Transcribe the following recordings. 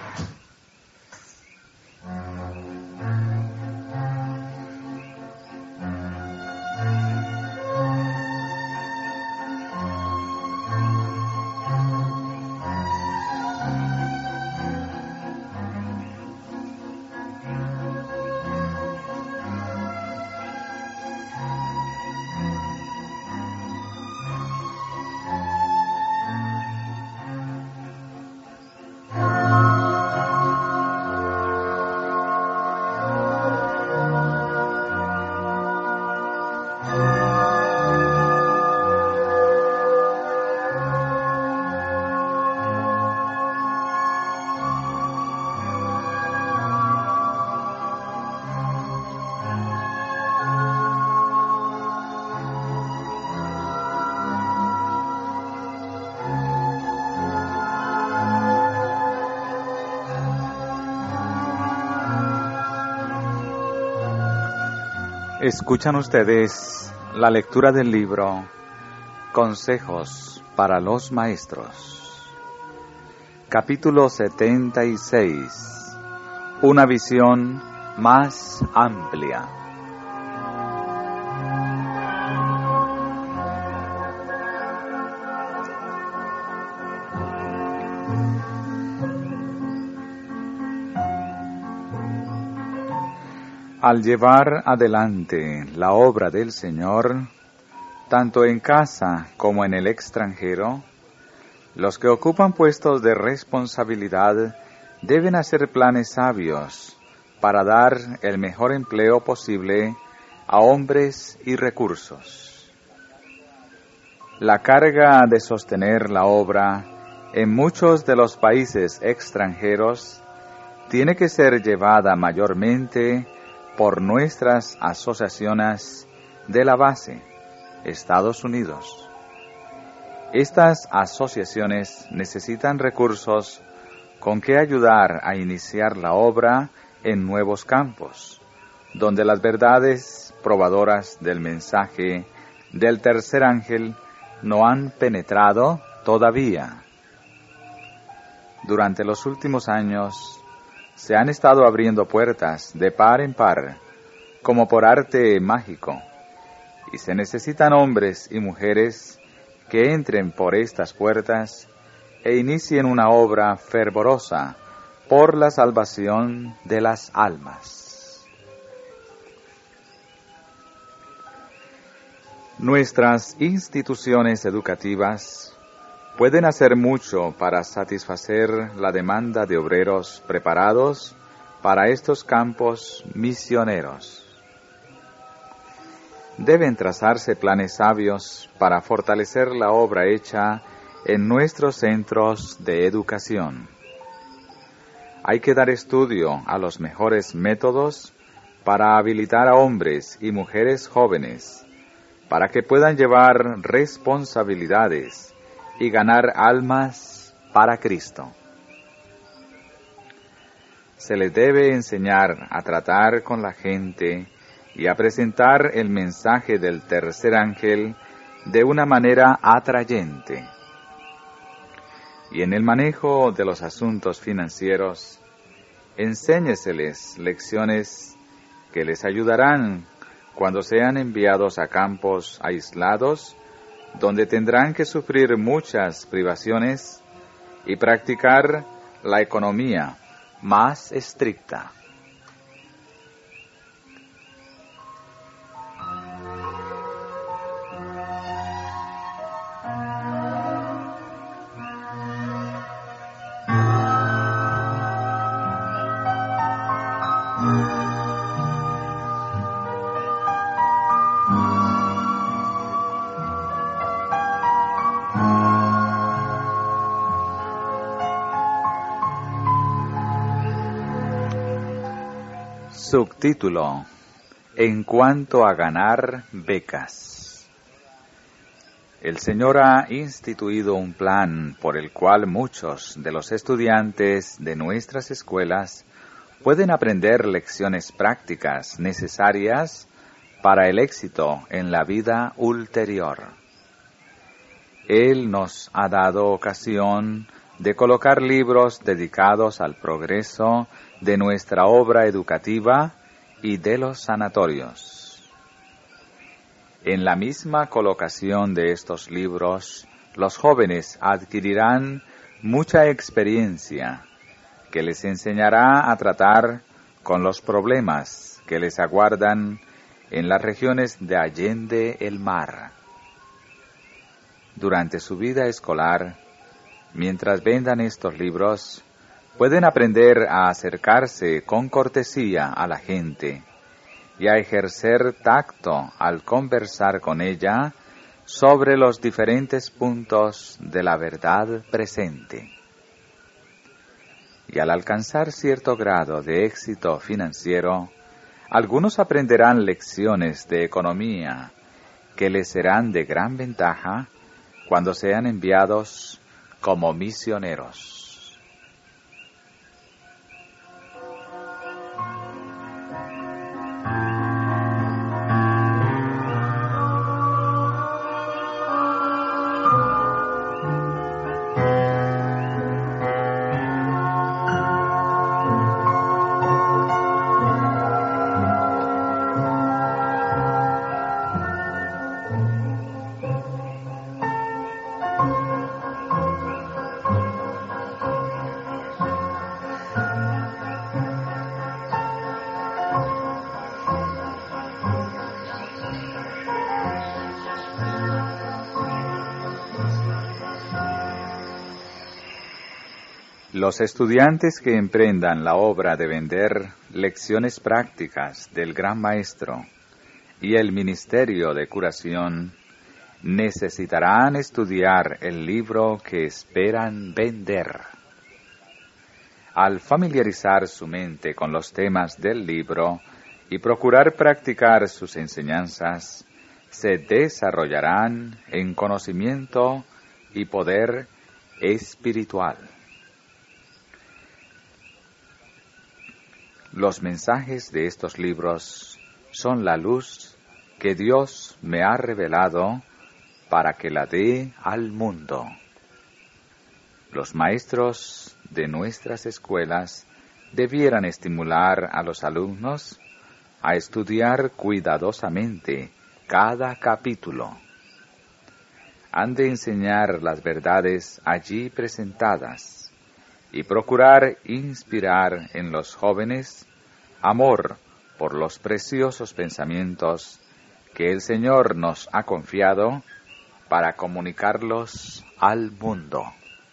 Escuchan ustedes la lectura del libro Consejos para los Maestros. Capítulo 76. Una visión más amplia. Al llevar adelante la obra del Señor, tanto en casa como en el extranjero, los que ocupan puestos de responsabilidad deben hacer planes sabios para dar el mejor empleo posible a hombres y recursos. La carga de sostener la obra en muchos de los países extranjeros tiene que ser llevada mayormente por nuestras asociaciones de la base, Estados Unidos. Estas asociaciones necesitan recursos con que ayudar a iniciar la obra en nuevos campos, donde las verdades probadoras del mensaje del tercer ángel no han penetrado todavía. Durante los últimos años, se han estado abriendo puertas de par en par, como por arte mágico, y se necesitan hombres y mujeres que entren por estas puertas e inicien una obra fervorosa por la salvación de las almas. Nuestras instituciones educativas pueden hacer mucho para satisfacer la demanda de obreros preparados para estos campos misioneros. Deben trazarse planes sabios para fortalecer la obra hecha en nuestros centros de educación. Hay que dar estudio a los mejores métodos para habilitar a hombres y mujeres jóvenes para que puedan llevar responsabilidades y ganar almas para Cristo. Se les debe enseñar a tratar con la gente y a presentar el mensaje del tercer ángel de una manera atrayente. Y en el manejo de los asuntos financieros, enséñeseles lecciones que les ayudarán cuando sean enviados a campos aislados, donde tendrán que sufrir muchas privaciones y practicar la economía más estricta. Subtítulo: En cuanto a ganar becas. El Señor ha instituido un plan por el cual muchos de los estudiantes de nuestras escuelas pueden aprender lecciones prácticas necesarias para el éxito en la vida ulterior. Él nos ha dado ocasión de colocar libros dedicados al progreso de nuestra obra educativa y de los sanatorios. En la misma colocación de estos libros, los jóvenes adquirirán mucha experiencia que les enseñará a tratar con los problemas que les aguardan en las regiones de allende el mar. Durante su vida escolar, mientras vendan estos libros, pueden aprender a acercarse con cortesía a la gente y a ejercer tacto al conversar con ella sobre los diferentes puntos de la verdad presente. Y al alcanzar cierto grado de éxito financiero, algunos aprenderán lecciones de economía que les serán de gran ventaja cuando sean enviados como misioneros. Los estudiantes que emprendan la obra de vender lecciones prácticas del Gran Maestro y el ministerio de curación necesitarán estudiar el libro que esperan vender. Al familiarizar su mente con los temas del libro y procurar practicar sus enseñanzas, se desarrollarán en conocimiento y poder espiritual. Los mensajes de estos libros son la luz que Dios me ha revelado para que la dé al mundo. Los maestros de nuestras escuelas debieran estimular a los alumnos a estudiar cuidadosamente cada capítulo. Han de enseñar las verdades allí presentadas y procurar inspirar en los jóvenes amor por los preciosos pensamientos que el Señor nos ha confiado para comunicarlos al mundo.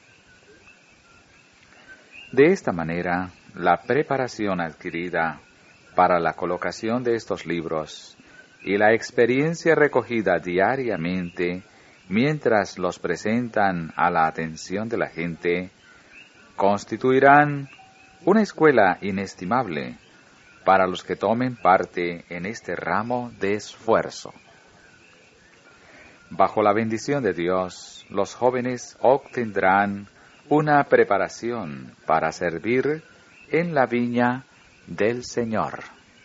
De esta manera, la preparación adquirida para la colocación de estos libros y la experiencia recogida diariamente mientras los presentan a la atención de la gente, constituirán una escuela inestimable para los que tomen parte en este ramo de esfuerzo. Bajo la bendición de Dios, los jóvenes obtendrán una preparación para servir en la viña del Señor.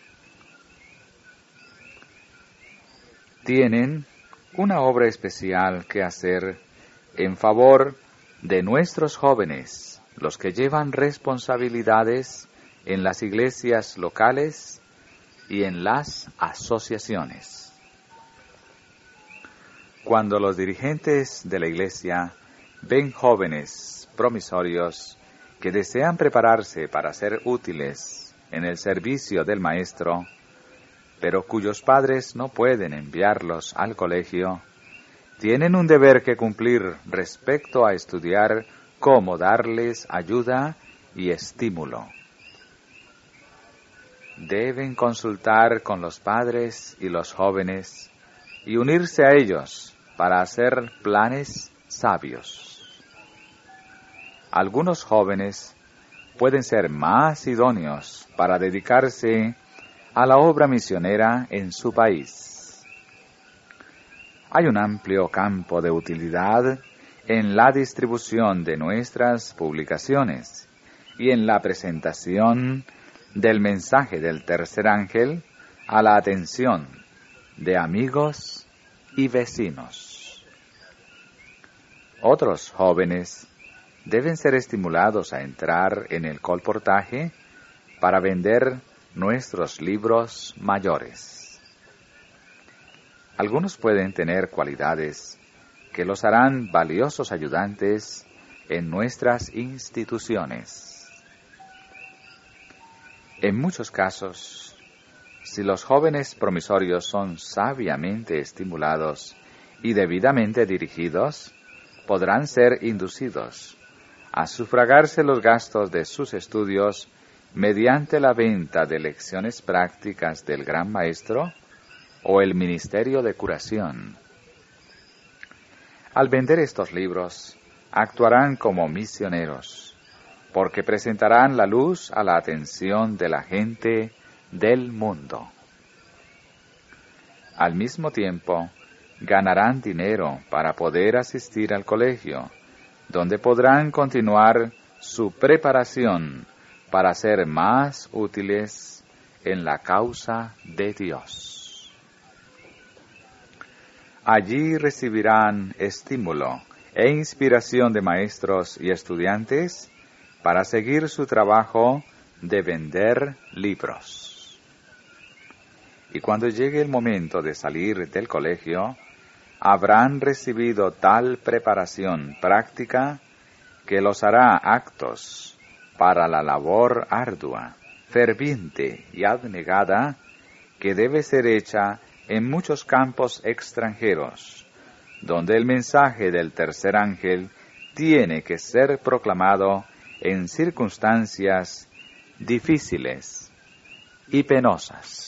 Tienen una obra especial que hacer en favor de nuestros jóvenes, los que llevan responsabilidades en las iglesias locales y en las asociaciones. Cuando los dirigentes de la iglesia ven jóvenes promisorios que desean prepararse para ser útiles en el servicio del Maestro, pero cuyos padres no pueden enviarlos al colegio, tienen un deber que cumplir respecto a estudiar cómo darles ayuda y estímulo. Deben consultar con los padres y los jóvenes y unirse a ellos para hacer planes sabios. Algunos jóvenes pueden ser más idóneos para dedicarse a la obra misionera en su país. Hay un amplio campo de utilidad en la distribución de nuestras publicaciones y en la presentación del mensaje del tercer ángel a la atención de amigos y vecinos. Otros jóvenes deben ser estimulados a entrar en el colportaje para vender nuestros libros mayores. Algunos pueden tener cualidades que los harán valiosos ayudantes en nuestras instituciones. En muchos casos, si los jóvenes promisorios son sabiamente estimulados y debidamente dirigidos, podrán ser inducidos a sufragarse los gastos de sus estudios mediante la venta de lecciones prácticas del Gran Maestro o el ministerio de curación. Al vender estos libros, actuarán como misioneros, porque presentarán la luz a la atención de la gente del mundo. Al mismo tiempo, ganarán dinero para poder asistir al colegio, donde podrán continuar su preparación para ser más útiles en la causa de Dios. Allí recibirán estímulo e inspiración de maestros y estudiantes para seguir su trabajo de vender libros. Y cuando llegue el momento de salir del colegio, habrán recibido tal preparación práctica que los hará aptos para la labor ardua, ferviente y abnegada que debe ser hecha en muchos campos extranjeros, donde el mensaje del tercer ángel tiene que ser proclamado en circunstancias difíciles y penosas.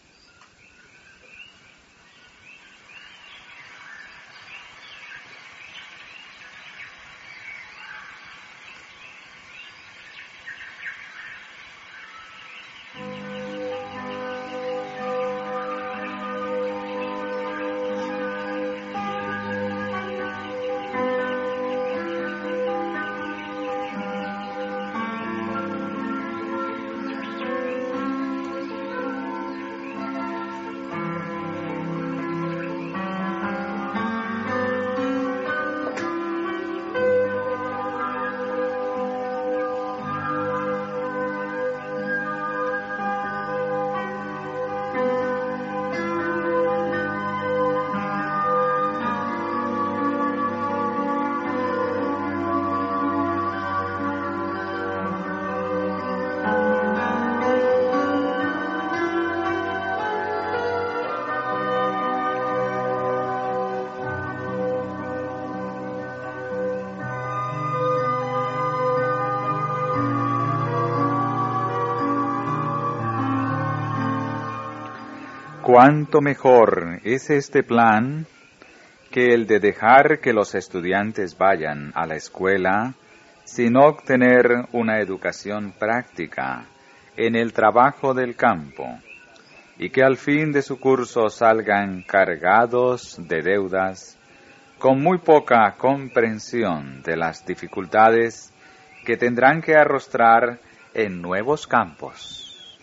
Cuánto mejor es este plan que el de dejar que los estudiantes vayan a la escuela sin obtener una educación práctica en el trabajo del campo, y que al fin de su curso salgan cargados de deudas, con muy poca comprensión de las dificultades que tendrán que arrostrar en nuevos campos.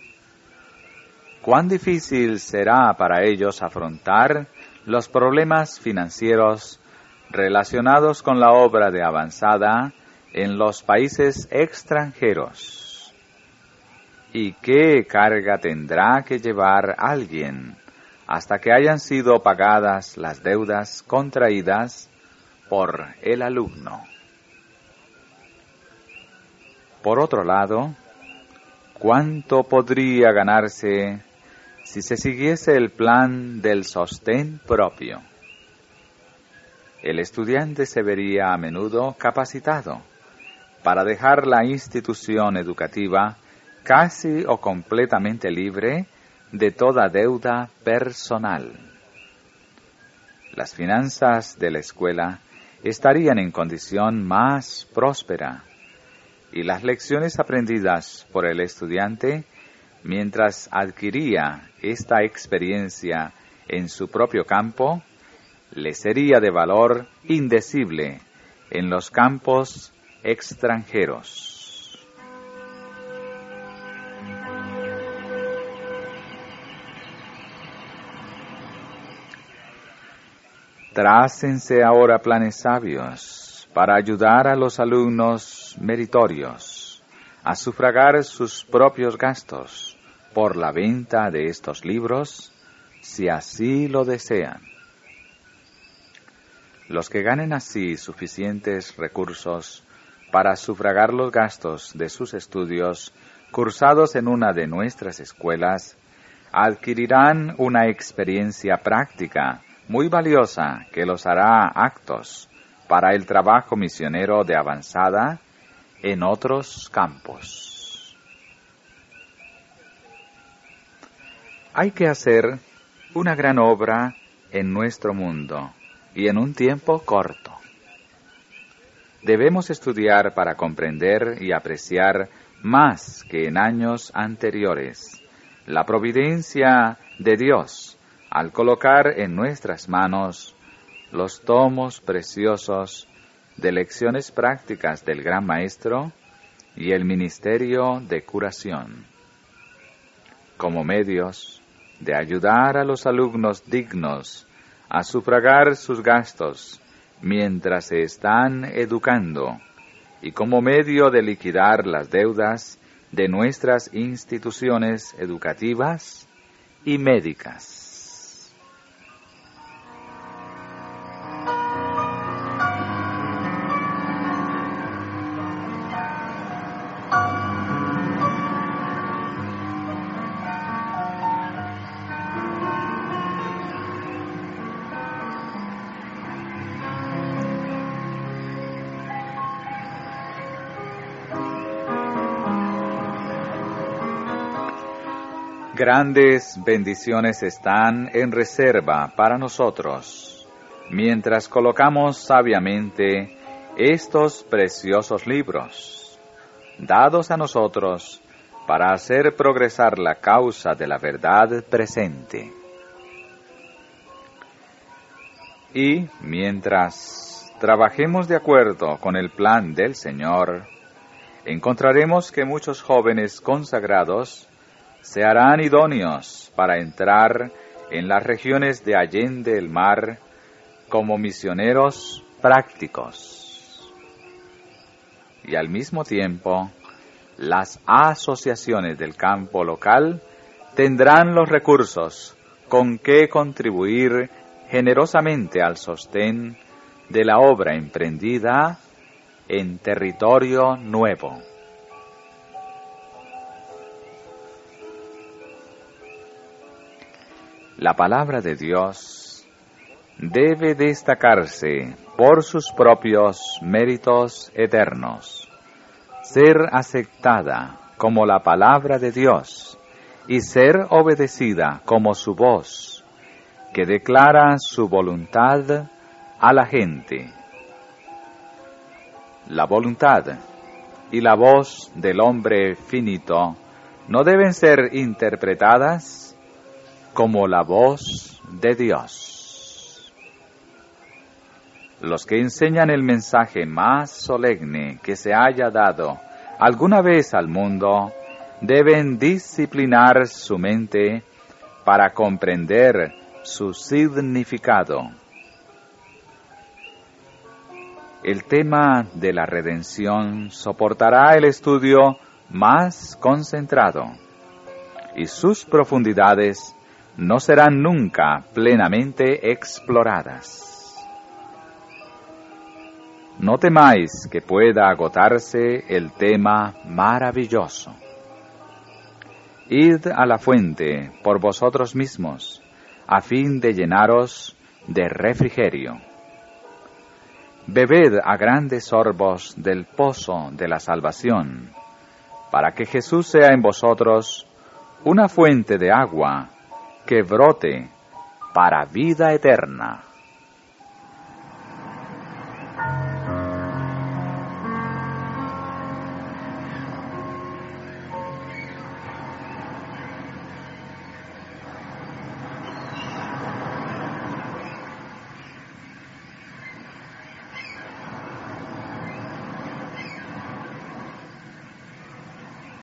Cuán difícil será para ellos afrontar los problemas financieros relacionados con la obra de avanzada en los países extranjeros. ¿Y qué carga tendrá que llevar alguien hasta que hayan sido pagadas las deudas contraídas por el alumno? Por otro lado, ¿cuánto podría ganarse si se siguiese el plan del sostén propio? El estudiante se vería a menudo capacitado para dejar la institución educativa casi o completamente libre de toda deuda personal. Las finanzas de la escuela estarían en condición más próspera, y las lecciones aprendidas por el estudiante mientras adquiría esta experiencia en su propio campo, le sería de valor indecible en los campos extranjeros. Trácense ahora planes sabios para ayudar a los alumnos meritorios a sufragar sus propios gastos por la venta de estos libros, si así lo desean. Los que ganen así suficientes recursos para sufragar los gastos de sus estudios cursados en una de nuestras escuelas, adquirirán una experiencia práctica muy valiosa que los hará aptos para el trabajo misionero de avanzada en otros campos. Hay que hacer una gran obra en nuestro mundo y en un tiempo corto. Debemos estudiar para comprender y apreciar más que en años anteriores la providencia de Dios al colocar en nuestras manos los tomos preciosos de lecciones prácticas del Gran Maestro y el ministerio de curación, como medios de ayudar a los alumnos dignos a sufragar sus gastos mientras se están educando y como medio de liquidar las deudas de nuestras instituciones educativas y médicas. Grandes bendiciones están en reserva para nosotros, mientras colocamos sabiamente estos preciosos libros, dados a nosotros para hacer progresar la causa de la verdad presente. Y mientras trabajemos de acuerdo con el plan del Señor, encontraremos que muchos jóvenes consagrados se harán idóneos para entrar en las regiones de allende el mar como misioneros prácticos. Y al mismo tiempo, las asociaciones del campo local tendrán los recursos con que contribuir generosamente al sostén de la obra emprendida en territorio nuevo. La palabra de Dios debe destacarse por sus propios méritos eternos, ser aceptada como la palabra de Dios y ser obedecida como su voz, que declara su voluntad a la gente. La voluntad y la voz del hombre finito no deben ser interpretadas como la voz de Dios. Los que enseñan el mensaje más solemne que se haya dado alguna vez al mundo deben disciplinar su mente para comprender su significado. El tema de la redención soportará el estudio más concentrado y sus profundidades no serán nunca plenamente exploradas. No temáis que pueda agotarse el tema maravilloso. Id a la fuente por vosotros mismos, a fin de llenaros de refrigerio. Bebed a grandes sorbos del pozo de la salvación, para que Jesús sea en vosotros una fuente de agua que brote para vida eterna.